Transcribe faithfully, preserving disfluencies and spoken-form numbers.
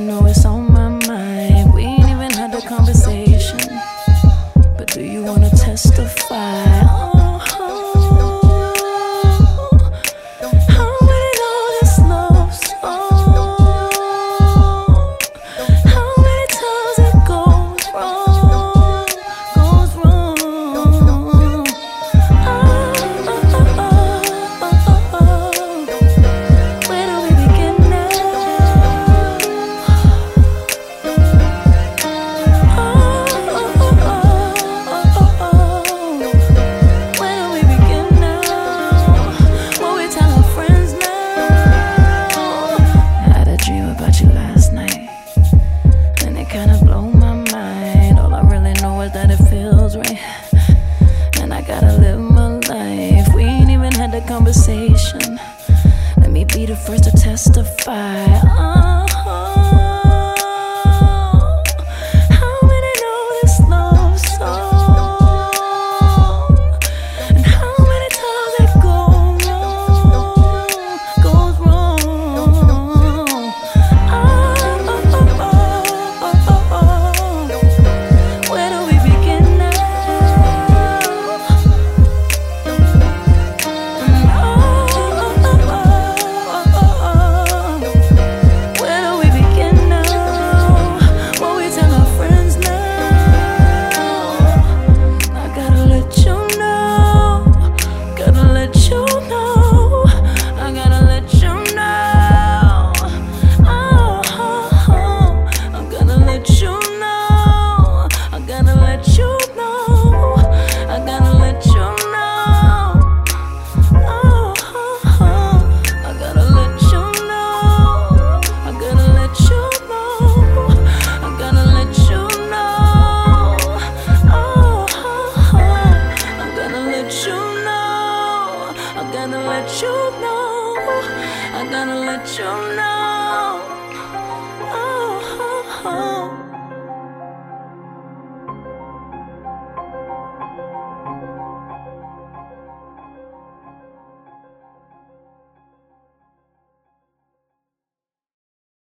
know it's on my mind. We ain't even had the conversation, but do you wanna testify? Oh, how many know this love song? How many times it goes wrong, goes wrong? Oh, oh, oh, oh, oh, oh. Where do we begin now? Oh, oh, oh, oh, oh, oh. Where do we begin now? What we tell our friends now? I had a dream about you last night, and it kinda blew my mind. All I really know is that it feels right, and I gotta live my life. We ain't even had the conversation. Let me be the first to testify. Oh, how many know this love song? And how many times it goes wrong, goes wrong? Oh, oh, oh, oh, oh, oh. Where do we begin now? Oh, oh, oh, oh, oh. Where do we begin now? What we tell our friends now? I gotta let you know, gotta let you know, I gotta let you know. Oh, oh, oh. I'm gonna let you know, I gotta let you know, I gotta let you know. Oh, oh, oh. I gotta let you know, I gotta let you know, I gotta let you know. Oh, oh, oh. I'm gonna let you know, I gotta let you know, I gotta let you know.